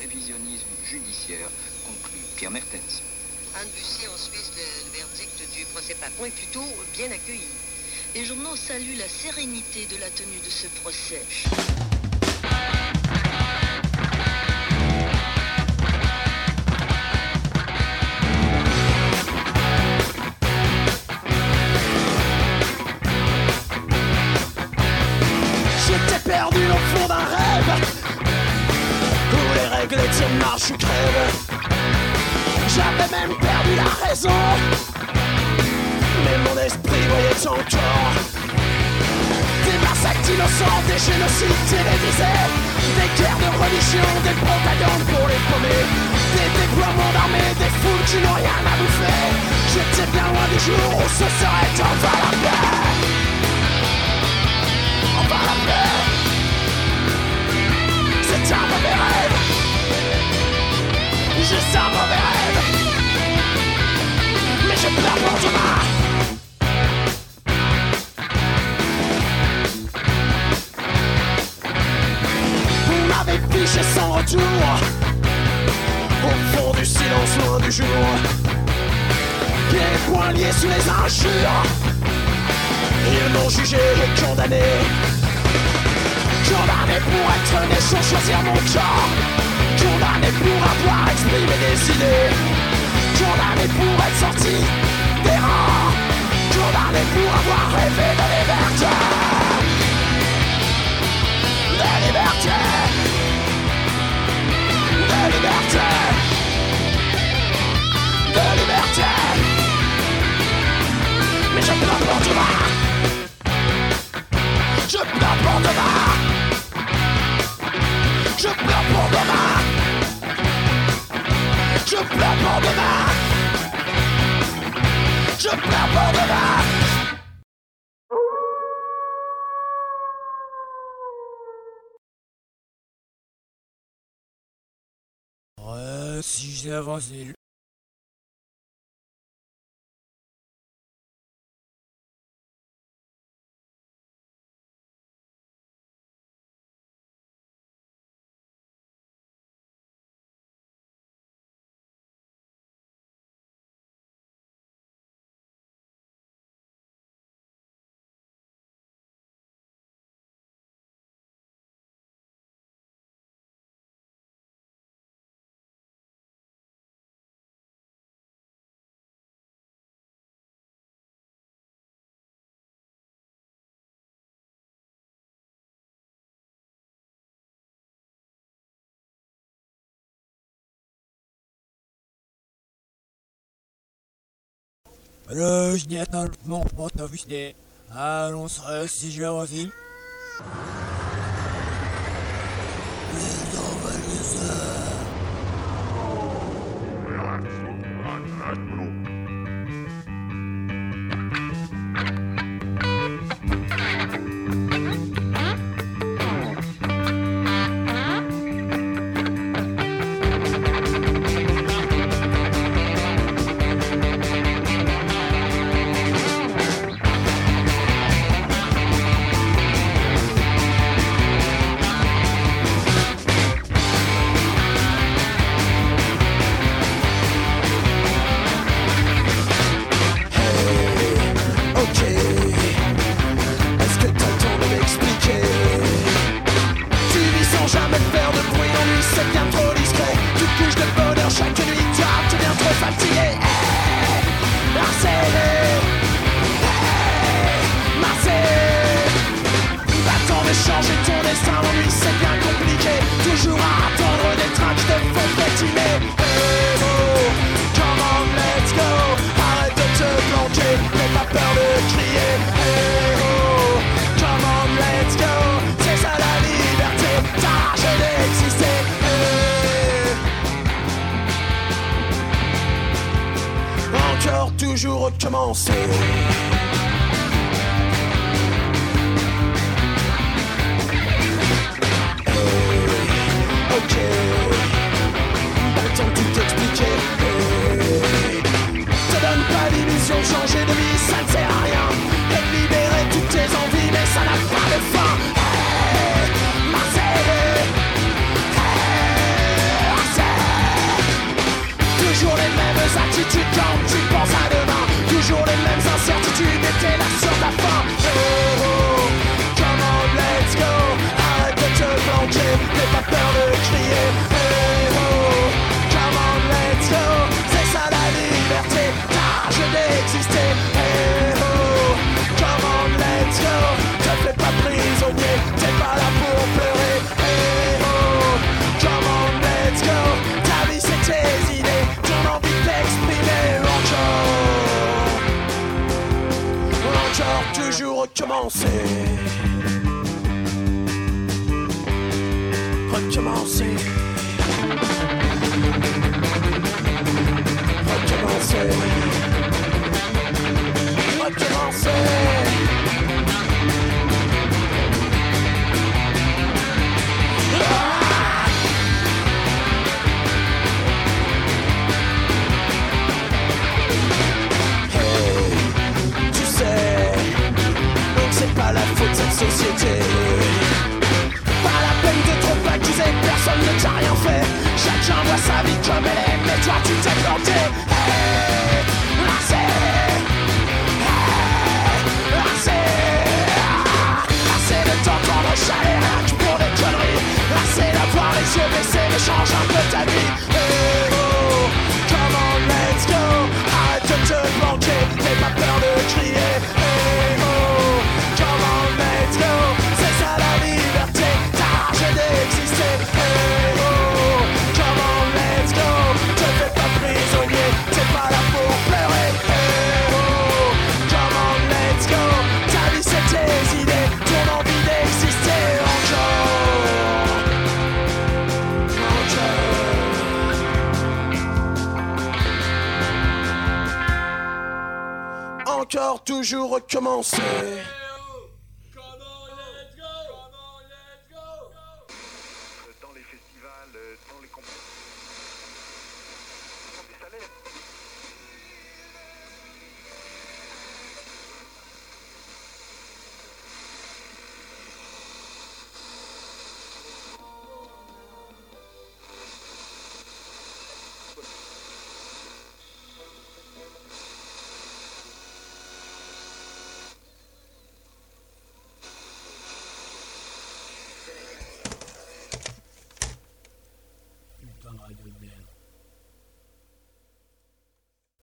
révisionnisme judiciaire, conclut Pierre Mertens. Anne Bussy, en Suisse, le verdict du procès Papon est plutôt bien accueilli. Les journaux saluent la sérénité de la tenue de ce procès. J'étais perdu au fond d'un rêve où les règles étaient marche ou crève. J'avais même perdu la raison, mais mon esprit voyait encore des massacres innocents, des génocides télévisés, des guerres de religion, des propagandes pour les paumés, des déploiements d'armées, des foules qui n'ont rien à bouffer. J'étais bien loin du jour où ce serait enfin la paix. Enfin la paix. C'est un mauvais rêve. Juste un mauvais rêve. Mais je pleure pour demain. On m'avait fiché sans retour au fond du silence loin du jour. Les poings liés sous les injures. Ils m'ont jugé et condamné. Condamné pour être né sans choisir mon corps. Condamné pour avoir exprimé des idées. Condamné pour être sorti des rangs. Condamné pour avoir rêvé de liberté. De liberté. De liberté. De liberté. Mais je pleure pour demain. Je pleure pour demain. Je pleure pour demain. Je pleure pour demain. Je pleure pour demain. Ouais, si j'ai avancé. Je n'y attends mon pote officier. Allons, serait si j'ai envie. Toujours recommencer. Ok, pas le temps de tout expliquer. Ça donne pas l'illusion de changer de vie, ça ne sert à rien. Et de libérer toutes tes envies, mais ça n'a pas de fin. Marseille, quand tu penses à demain. Toujours les mêmes incertitudes et t'es là sur ta faim. Oh, come on, let's go. Arrête de te planquer, n'aie pas peur de crier. Oh, come on, let's go. C'est ça la liberté, t'as d'exister. Oh, come on, let's go. Te fais pas prisonnier, t'es pas là pour pleurer. Oh, come on, let's go. Ta vie c'est tes idées, ton envie d'exprimer. Encore, toujours recommencer. Recommencer. Recommencer. Recommencer. C'est pas la faute de cette société. Pas la peine de trop accuser, personne ne t'a rien fait. Chacun voit sa vie comme elle est, mais toi tu t'es planté. Hey, assez de t'entendre chialer rien que pour des conneries. Assez d'avoir les yeux baissés, mais change un peu ta vie. Hey, oh, come on, let's go. Arrête de te planquer, n'aie pas peur de crier. Hey, oh, come on, let's go. C'est ça la liberté, t'as d'exister. Hey, oh, come on, let's go. Te fais pas prisonnier, t'es pas là pour pleurer. Hey, oh, come on, let's go. Ta vie c'est tes idées, ton envie d'exister. Encore, toujours recommencer.